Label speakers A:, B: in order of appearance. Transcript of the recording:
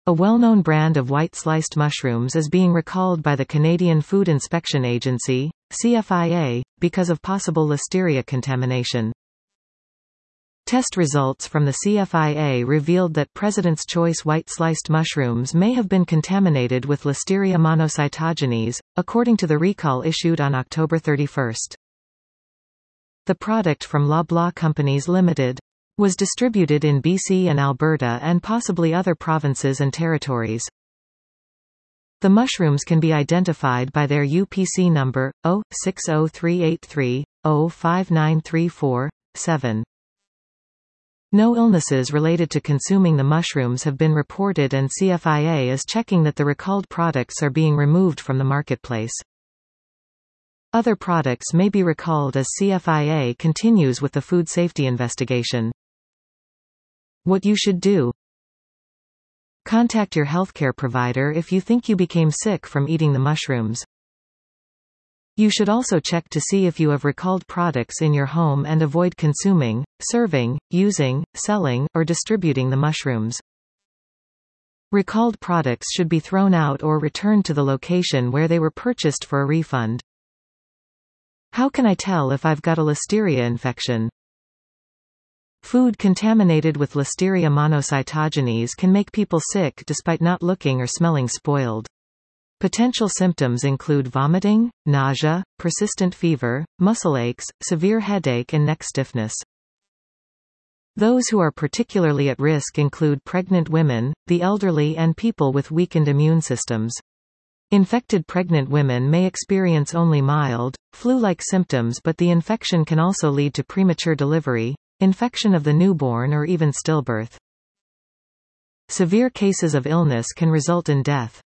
A: A well-known brand of white sliced mushrooms is being recalled by the Canadian Food Inspection Agency, CFIA, because of possible Listeria contamination. Test results from the CFIA revealed that President's Choice white sliced mushrooms may have been contaminated with Listeria monocytogenes, according to the recall issued on October 31. The product from Loblaw Companies Limited was distributed in BC and Alberta and possibly other provinces and territories. The mushrooms can be identified by their UPC number, 06038305934-7. No illnesses related to consuming the mushrooms have been reported, and CFIA is checking that the recalled products are being removed from the marketplace. Other products may be recalled as CFIA continues with the food safety investigation. What you should do: contact your healthcare provider if you think you became sick from eating the mushrooms. You should also check to see if you have recalled products in your home and avoid consuming, serving, using, selling, or distributing the mushrooms. Recalled products should be thrown out or returned to the location where they were purchased for a refund. How can I tell if I've got a Listeria infection? Food contaminated with Listeria monocytogenes can make people sick despite not looking or smelling spoiled. Potential symptoms include vomiting, nausea, persistent fever, muscle aches, severe headache, and neck stiffness. Those who are particularly at risk include pregnant women, the elderly, and people with weakened immune systems. Infected pregnant women may experience only mild, flu-like symptoms, but the infection can also lead to premature delivery, infection of the newborn, or even stillbirth. Severe cases of illness can result in death.